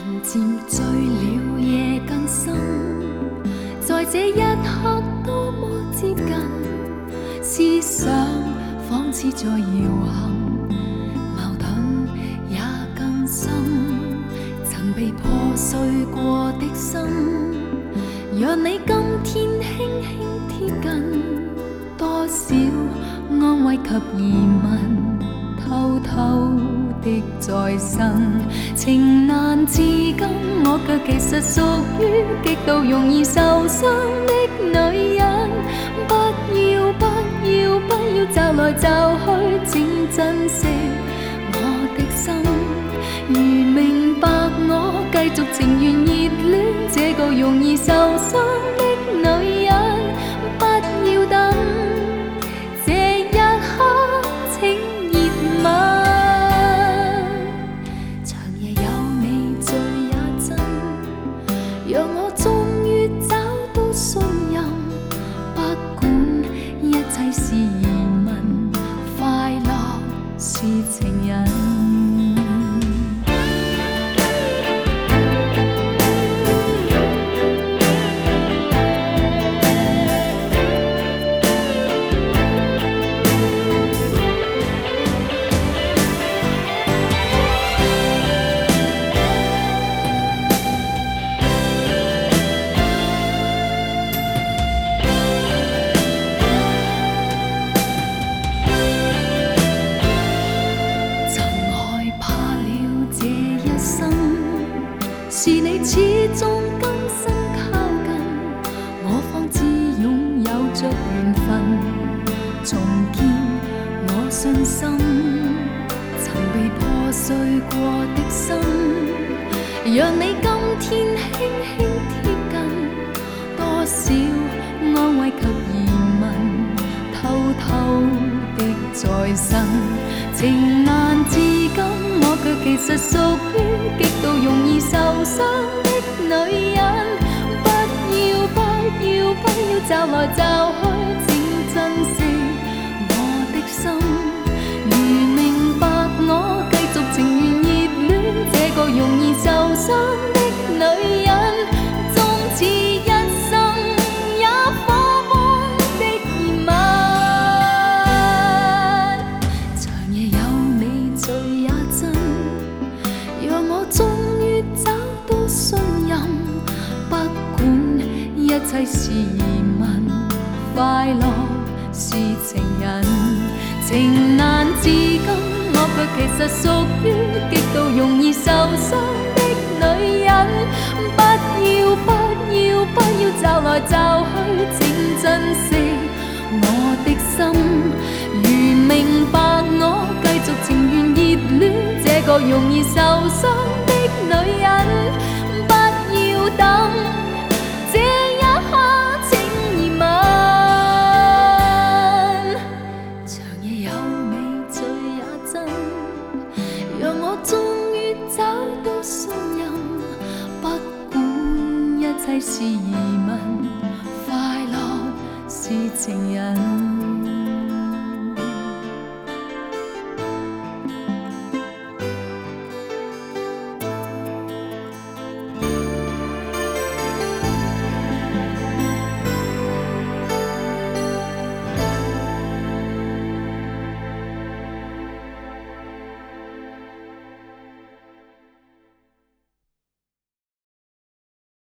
渐醉了，夜更深，在这一刻多么接近，思想仿似在摇撼，矛盾也更深。曾被破碎过的心，让你今天轻轻贴近，多少安慰及疑问，偷偷的在生，情难自禁，我却其实属于极度容易受伤的女人。不要不要不要找来找去，请珍惜我的心。如明白我，继续情愿热恋这个容易受伤的女人。不要等这一刻，请热吻。让我终於找到信任，不管一切是疑問，快樂是情人。是你始終甘心靠近，我方知擁有着緣分，重建我信心。曾被破碎過的心，讓你今天輕輕貼近，多少安慰及疑問，偷偷的在生，情難自禁，我卻其實屬於極度容易受傷的女人。不要不要不要找來找去，請珍惜我的心。如明白我，繼續情願熱戀這個容易受傷的女人，終此一生也火般的熱吻。長夜有你醉也真，讓我終於找到信任，不管一切是疑問，快樂是情人。情難自禁，我卻其實屬於極度容易受傷的女人。不要不要不要找來找去，請珍惜我的心。如明白我，繼續情願熱戀這個容易受傷的女人。不要等這一刻，請熱吻。長夜有你醉也真，讓我終於找到信任，不管一切是疑問，快樂是情人。